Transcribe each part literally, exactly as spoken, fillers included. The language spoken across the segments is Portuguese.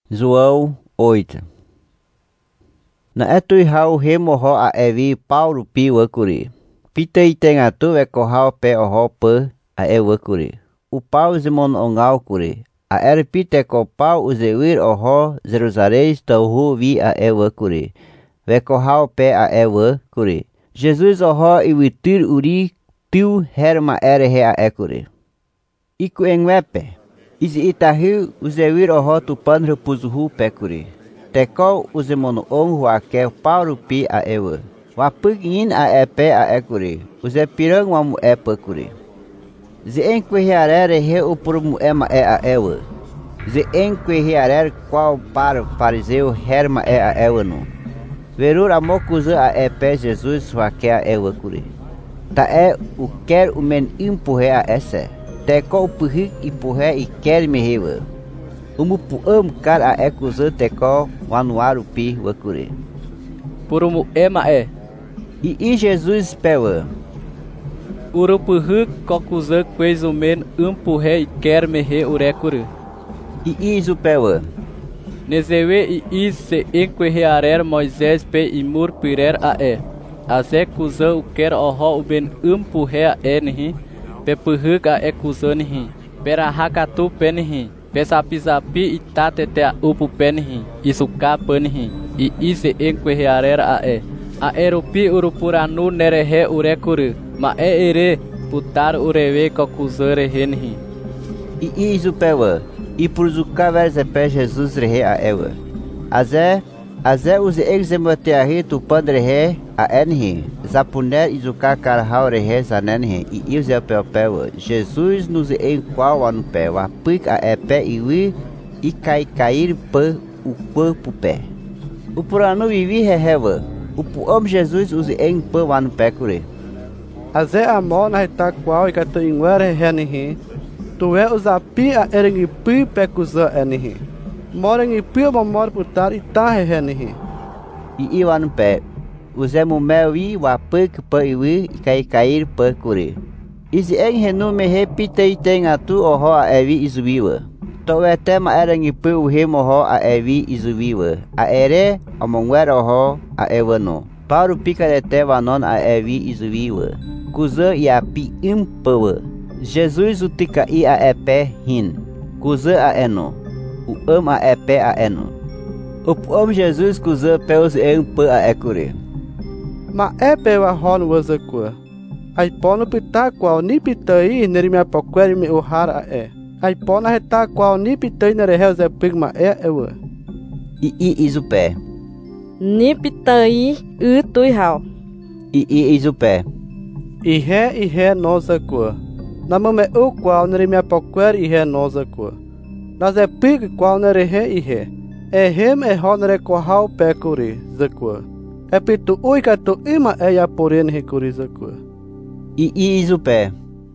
João oito. Na etui hau hemo ho a evi Paulo pi wakuri. Pitei tenga tu eko hau pe oho pe a e wakuri. U pau zimon ongau kuri. A er pite ko pau uzewir oho Jerusalém tauhu vi a e wakuri. Veko hau pe a e wakuri. Jesus oho iwitir uri tiu herma ere he a ekuri. Iku engwepe. Izi itahiu uzewir oho tupan repuzuhu pekuri. Teko uzemono ongu ake Paulo pi a ewe. Wapuk in a epe a ekuri. Uze pirang wamu epe kuri. Ze enkwe hiarere he upurumu ema e a ewe. Ze enkwe hiarere qual para fariseu herma e a ewe no. Verur amokuze a epe Jesus wake a ewe kuri. Ta e u quer o men impurre a esse. Teko upuhik ipurre i quer me hewe. Umu puam kar a ekuze teko wanuaru pi wakuri. Purumu ema e. I i Jesus pewa. Urupuhuk kokuze kwezumen impurre i quer me he urekuri. I i zupewa. Nezewe i i se enquerearer Moisés pe imur pirer a e. Aze kuze u quer oho uben impurre a enhi. Pe puhuk a ekuze nihi. Pera hakatu penhi. Pesapisapi itatete a upu penhi. Isuka penhi. I i se enquerearer a e. A erupi urupuranu nerehe urekuri. Ma e ere putar urewe kokuzere henhi. I i zupewa. I purzuka verzepe Jesus rehe a ewa. Aze, aze uze exemoteahi tu pandrehe a enhi. Zapuner izuka karhau rehe zanenhi. I i uze peopewa. Jesus nos em qual anu pé. Wapik a epe iwi i kai cair pe u pe pupe. O puranu vivi rehewa. O puam Jesus uze em pe wanu pé kure. Aze amo na heta qual e kato inwere henihi. Tu é usapi a erengipi pekuza enihi. Morengipi o mor putar itahe henihi. I i wanu pé. Uze mumewi wapik pe iwi kai cair pe kure. Izi eng henu me repitei tem atu oho a evi izuwiwa. To e tema erengipi u hemo ho a evi izuwiwa. A ere amongwer oho a ewano. Paulo pica de tevanon a evi izuwiwa. Kuze i api impawa. Jesus utika i a epe hin. Kuze a eno. U am a epe a eno. Up am Jesus kuze peus empa a ekure. Ma epe wa hon wazakua. Ai pono pita qual ni pitai neri me apoqueri me uhar a e. Ai pono reta qual ni pitai neri heus e pigma e ewa. I i izupe. Ni pitai u tuihau. I i izupe. Ihe ihe nozakua. Namame u qual neri me apoqueri ihe nozakua. Nas e pig qual neri he ihe. E hem e hon neri kohau pekuri zakua. E pitu uika tu ima e ya poren hekuri zakua. I i izupe.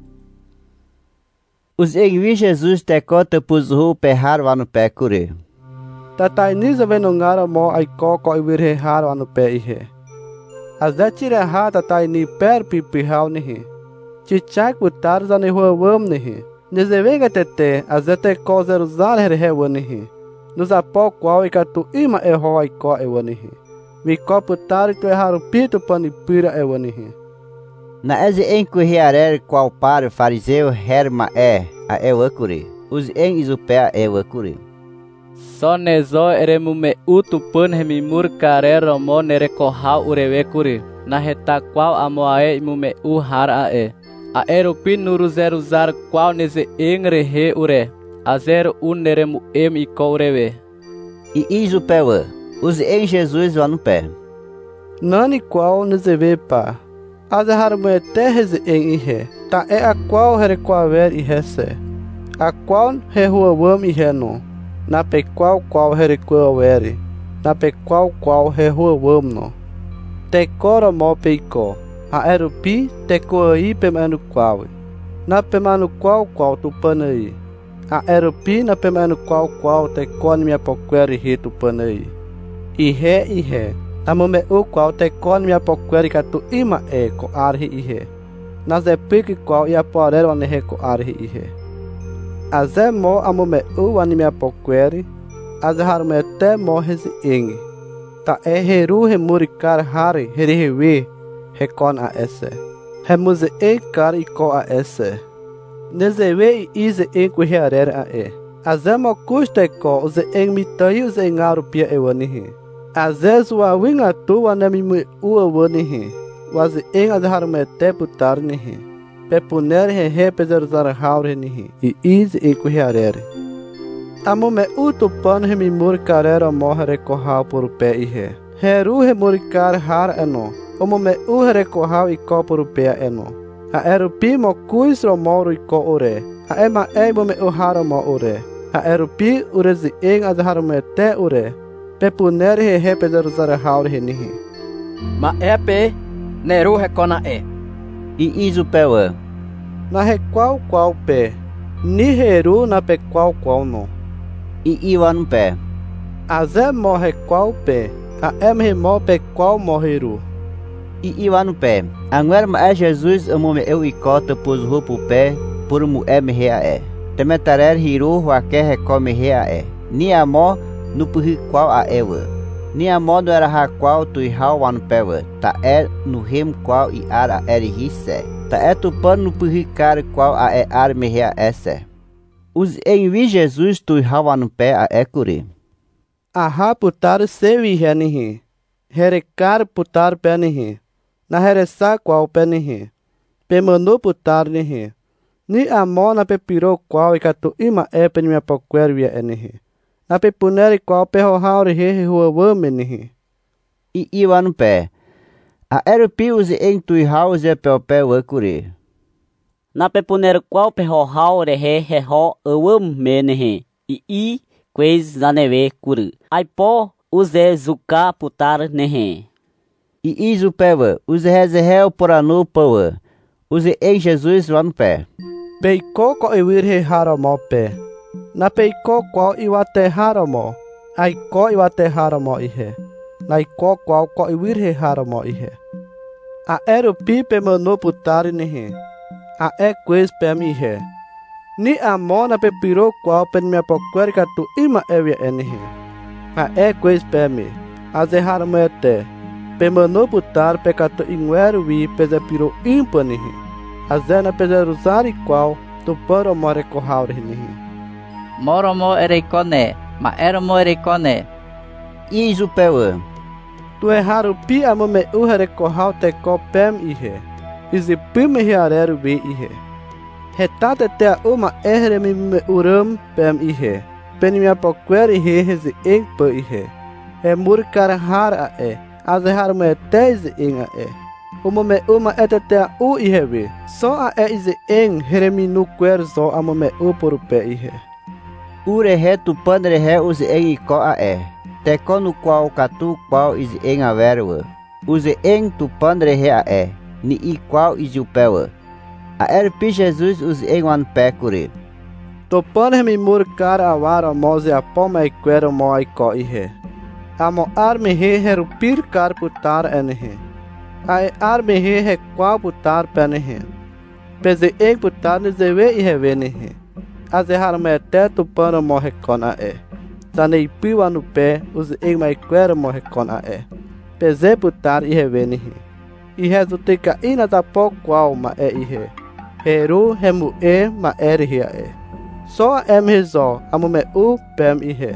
Os egvi Jesus tecota puzhu perrar wanu pé kure. Tatai niza venongara mo ai koko i virhe har wanu pé ihe. Aze tire ha tatai ni per pipihau nihi. Chichak putar zane hua wam nihi. Nizevega tete aze te ko zeruzar herhe wanihi. Nos apo qual e katu ima e ho ai ko e wanihi. Vi ko putar tu e haru pito panipira e wanihi. Na eze enquerearer qual para fariseu herma e a ewakuri. Os en izupe a ewakuri. Só nezo eremume utu pan remimur carero mo nerekohau urewekuri. Na reta qual amoae imume u har a e. A erupi nuru zeruzar qual neze engrehe ure. A zero un neremu em i ko urewe. I izupewa. Os en Jesus wanu pé. Nani qual nezeve pa. Azehar me terres em ihe. Ta é a qual herequaver ihe se. A qual rehuawam ihe no. Na pe qual qual herequavere. Na pe qual qual rehuawam no. Te cora mo peiko. A erupi te coai pemanu qual. Na pemanu qual qual tu panai. A erupi na pemanu qual qual te con me apoqueri hitu panai. Ihe ihe. Namame u qual te con me apoqueri katu ima e ko arhi ihe. Nas e pique qual e aporero anehe ko arhi ihe. Aze mo amome u anime apoqueri. azahar me até morre esse eng. Ta é heru remuricar hari herihewe recon a essa. Remuse em car e co a essa. Nezewe e ize em kuhiarer a e. Azema custa e co use em mitai use em arupia e wanihi. Azez wa winga tu wa nemi mu ua wanihi. Was em azahar me até putar nihi. Pepuner he he pezeruzar haure nihi. E ize em kuhiarer. Amo me uto pan remimur carera morre recorral por o pé e re. Heru remuricar har eno. Omo me u recorral e co por o pé eno. A erupi mo kuis romoro e co ore. A ema emo me u haro mo ore. A erupi urezi eng azaharo me te ore. Pepuner he he pezeruzar haure nihi. Ma epe neru recona e. E iso pewa. Na requal qual pé. Ni heru na pe qual qual no. E iwan pé. A zé morre qual pé. A em mo pe qual morreru. E iwan pé. Anguer ma é Jesus amo me eu e cota pus rupo pé. Por mu é me rea é. Temetarer hiru huaque recome rea é. Ni amo no puhi qual a ewa. Ni amo no era ha qual tu i hau wan pewa. Ta é no rim qual i ar a eri hisse. Ta é tu pan no puhi car qual a é ar me rea esse. Os envi Jesus tu hau wan pé a ecuri. Aha putar sevi henihi. Herecar putar penihi. Na heresa qual penihi. Pemanu putar nihi. Ni amo na pepiro qual e catu ima e pen minha poqueria enihi. Na pepuneri qual perrohaure he rua menihi. E iwan pé. A erupi os em tu hau ze pel pé ecuri. Na pepuner qual perrohaure he herro awam menihi. E i quez zaneve curu. Ai po uze zuka putar nehe. E iso pewa, use rezerrel por anu pawa. Use em Jesus lá no pé. Peiko ko iwir he haramo pé. Na peiko qual iwate haramo. Ai ko iwate haramo ihe. Na iko qual ko iwir he haramo ihe. A erupi pe manu putar nehe. A e quez pem ihe. Ni amo na pepiro qual pen minha poquerica tu ima evia enihe. A e quez peme. A zerrar mete. Pemano putar pecato inguero vi pezepiro impanihi. A zena pezeruzar e qual tu paro more corraure nihi. Moromo ereicone. Ma eromo ereicone. Iso pewa. Tu erraru pi amame uhere corral te co pem ihe. Izi pime reareru vi ihe. Retate te uma erre mi uram pem ihe. Pen minha poqueri he rezi eng pa ihe. E murcar har a e. Azehar me teze eng a e. Uma me uma etete u ihe vi. So a e izi eng hereminu quer zo amame u por pé ihe. Ure he tu pandre he use eng i ko a e. Te ko no qual catu qual izi eng a verwa. Use eng tu pandre he a e. Ni i qual izi u pewa. A erpi Jesus os em wan pecuri. Topan mi murcar awara moze a poma e quero mo ai co ihe. Amo arme he herupir car putar enhe. Ai arme he he qual putar penhe. Peze em putar ne zewe i hevenehe. Azehar me te topan mo recon a e. Zanei piwa no pé os em mai quero mo recon a e. Peze putar i hevenehe. I resulteca ina da po qual ma e ihe. Heru hemu e ma eri hia e. Só em rezo amume u pem ihe.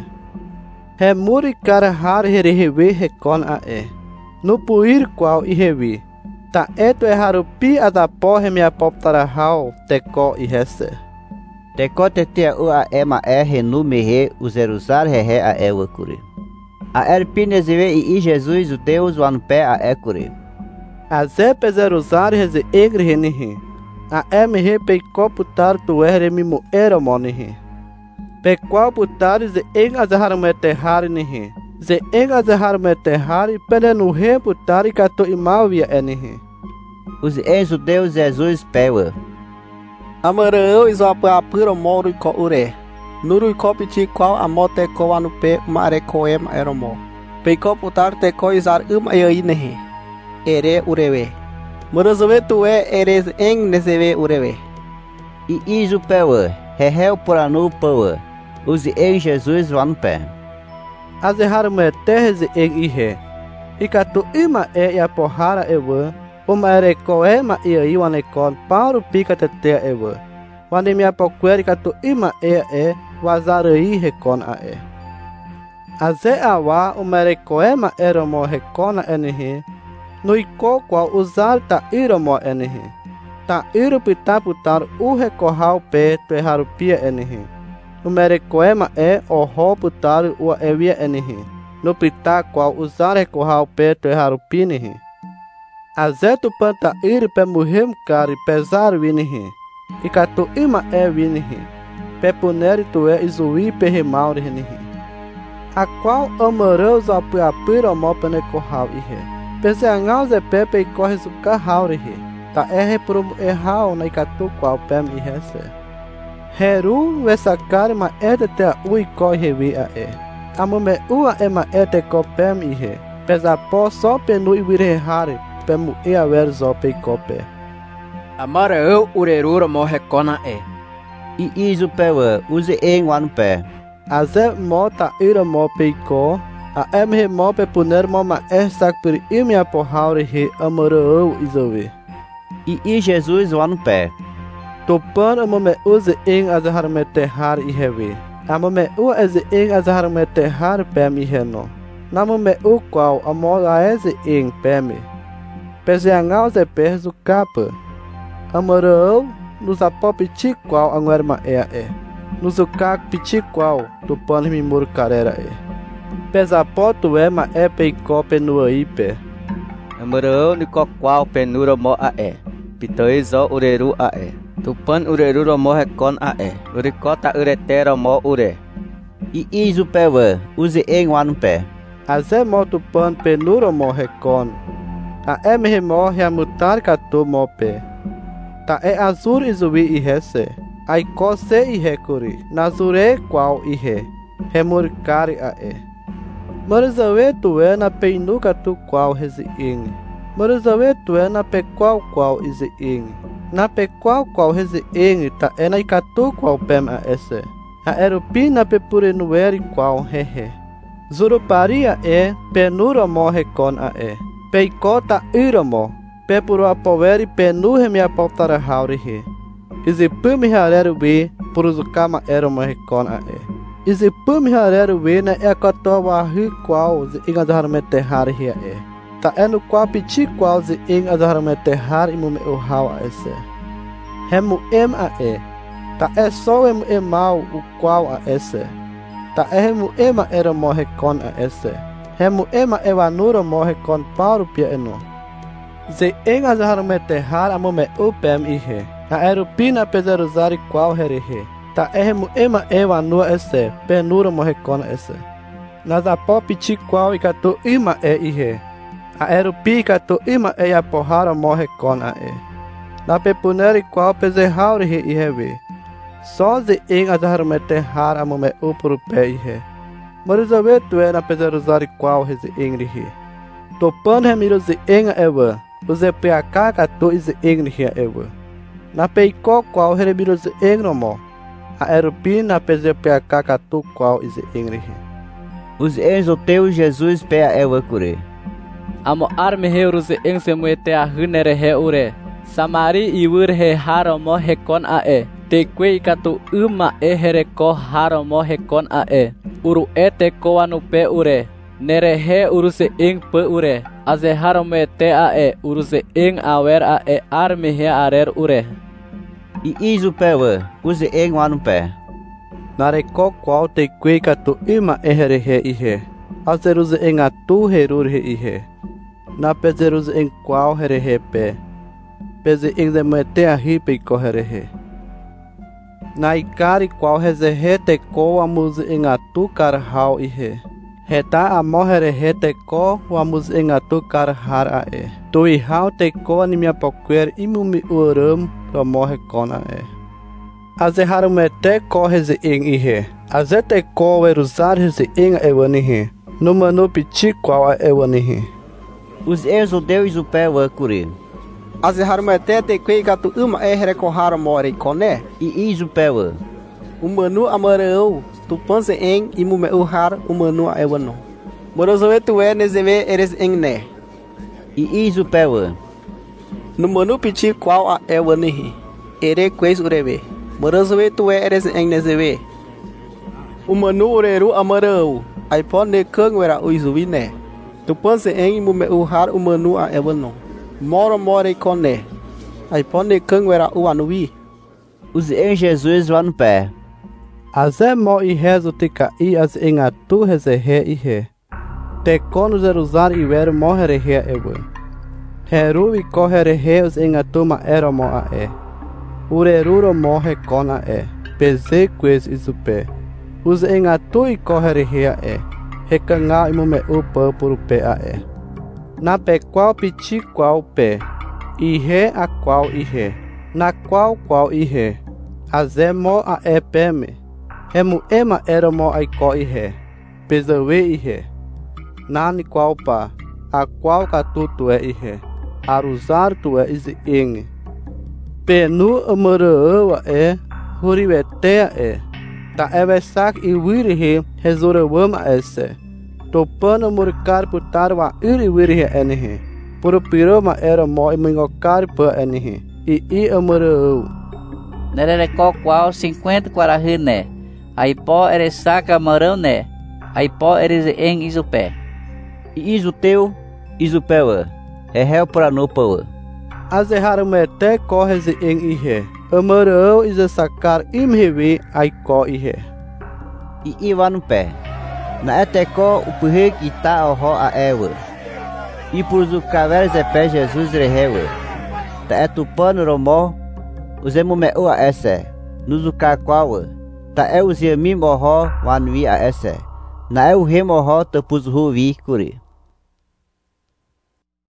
Hemuri cara har herehewe recon a e. No puir qual ihewi. Ta eto erraru pi adapo remia poptara hau teco i hesse. Teco tetea u a e ma e renu mehe o zerusar rehe a e wakuri. A erpi nezewe i Jesus o Deus wan pé a ecuri. A ze pezerusar reze egre renihi. A em he peiko putar tu erre mi mu era monihi. Pequal putar ze eng azahar me terrar nihi. Ze eng azahar me terrar e pelenu re putar e cato imavia enihi. Os enzo Deus Jesus pewa. Amarão isopra apura moro e co ure. Nuru e copiti qual a mote co anupe mare coem eromo. Peiko putar te co izar um aí nehi. Ere urewe. Morozowe tu é eres em neseve urewe. E iso pewa, rehel por anu pewa. Use em Jesus van pé. Azeharume terze eng ihe. Ikatu ima e ya pohara ewe. Uma ereko e ma ia i wanekon pauru pika tetea ewe. Wani mia pokweri katu ima e e wazarei hekon a e. Aze awa uma ereko e ma eromo hekona enihi. Nuiko kwa uzar ta iromo enihi. Ta iru pita putar u hekohau pe tueharupia enihi. Uma ereko e ma e oho putar ua evia enihi. No pita kwa uzar hekohau pe tueharupinihi. Aze tu panta iri pe muhem kari pesar vinihi. Ikatu ima e vinihi. Pe puneri tu e izui pe remauri hinihi. A qual amoreus ao puapiro mo pene kohau ihe. Pese angau ze pepe e corre zuka haurihi. Ta e reprum e hau na ikatu qual pem ihese. Heru vesakari ma ete te a ui koi hevi a e. Amume ua e ma ete ko pem ihe. Pesa po so penu i vire hari. Pemu e aver zo pe kope. Amara eu urerura mo hekona e. I izu pewe uze eng wan pe. Aze mo ta ira mo pe ko. A emhe mo pe puner mo ma e sak per imi apohauri he amara eu izowe. I i Jesus wan pe. Topan amo me uze eng azahar me tehar i hewe. Amo me u eze eng azahar me tehar pe mi heno. Namo me u qual amo a eze eng pe me. Pese angau ze perzu capa. Amarão nos apopiti qual anguerma é é. Nos ucac piti qual do pano me muro carera é. Pesa poto é ma é peicó penua ipe. Amarão ni qual penura mo a é. Pitoi zo ureru a é. Tu pan ureru mo recon a é. Uricota uretera mo ure. I izu pewe use eng wan pe. Aze mo tu pan penura mo recon. A emhe morre a mutar catu mope. Ta e azur izubi ihese. Ai kose ihekuri. Nazure qual ihe. Remurcari a e. Marizawe tu é na peinuca tu qual rezi ing. Marizawe tu é na pe qual qual ize ing. Na pe qual qual rezi ing ta é na ikatu qual pem a esse. A erupi na pe purenueri qual hehe. Zuruparia e penura morre con a e. Peicota iramo, pepuro apoveri penuhe me apotara haurihe. Izipumi hareru be, puruzukama eramo recona e. Izipumi hareru be na ekatowa ri qual ze ingazarmete harihe e. Ta enu qual piti qual ze ingazarmete har imume o hau a esse. Hemu em a e. Ta é só emu emal o qual a esse. Ta hemu ema eramo recona a esse. Hemu ema evanura morre con pauro pia eno. Ze eng azahar me terrar amume upem ihe. A erupina pezeruzari qual herehe. Ta ehemu ema evanua esse. Penura morre con esse. Nazapo piti qual ikatu ima e ihe. A erupi ikatu ima e apohara morre con a e. Na pepuneri qual pezerraurihe iheve. Só ze eng azahar me terrar amume upuru pe ihe. Marizawe tu é na pezeruzari qual reze engrihe. Topan remiro ze enga ewa. Uze peaka katu ize engrihe ewa. Na peiko qual remiro ze engromo. A erupi na peze peaka katu qual ize engrihe. Os enzo teu Jesus pea ewa kure. Amo arme heuru ze eng se muete a hunere he ure. Samari iwur he haramo hekon a e. Te kwe ikatu uma e hereko haramo hekon a e. Uru ete koa no pe ure. Nere he uru se eng pe ure. Aze haramo ete a e. Uru se eng awer a e arme he arer ure. I izu pewe use eng wan pe. Nareko qual te kwe ikatu ima e herehe ihe. Azeruze eng atu herurhe ihe. Na pezeruze eng qual herehe pe. Peze eng zemete a hipe ikoherehe. Na ikari qual rezehe te ko amuz eng atu karhau ihe. Heta amohere hete ko amuz eng atu karhar a e. Tu ihau te ko animia poquer imumi uram amorre kona e. Azeharumete ko reze eng ihe. Azete ko eruzar reze eng ewanihe. No manu piti qual a ewanihe. Os enzo deus o pé wakuri. Azeharumete te kwe gatu uma e rekohara more kone. I izu pewe. Umanu amareu, tu panse eng imu me uhar umanu a ewano. Morozoe tu é nezeve eres eng ne. E iso pewa. No manu piti qual a ewanihi. Ere queis ureve. Morozoe tu é eres eng nezeve. Umanu ureru amareu. Ai po ne kang wera uizuvi ne. Tu panse eng imu me uhar umanu a ewano. Moro more kone. Ai po ne kang wera uanuvi. Os em Jesus lá no pé. Azé mo i rezo te caí as em atu reserre i re. Te cono zeruzar i ver mo hererre ewe. Heru i ko hererre os em atu ma era mo a e. Ureruro mo recona e. Peze quez izupe. Os em atu i ko hererre e. Recanga i mo me upa por pe a e. Na pe qual piti qual pe. I re a qual i re. Na qual qual i re. Azé mo a e peme. Remu ema era mo ai ko i re. Pesawe i re. Nani qual pa. A qual catu tu é i re. Aruzar tu é isi ing. Penu amaraua é. Huriwetea é. Ta evesak i wiri he. Rezorawama esse. Topana murikar putar wa iri wiri he enihe. Puro piroma era mo i mingokar pa enihe. I i amarau. Nererecó qual cinquenta quarahê né. Aipó eresaca marão né. Aipó eres em isupé. E iso teu, iso pewa. É réu para no pawa. Azerharumete correze em ihe. Amarau isa sacar imhevi ai ko ihe. E iwa no pé. Na eteco o purre que tá ao ro a ewa. E por zucaver pé Jesus rehewa. Ta etupano romo. Uzemu me u a esse. Nuzuka kwawa. Ta e uzia mi moho wanwi a esse. Na e u he moho te puzhu vi kuri.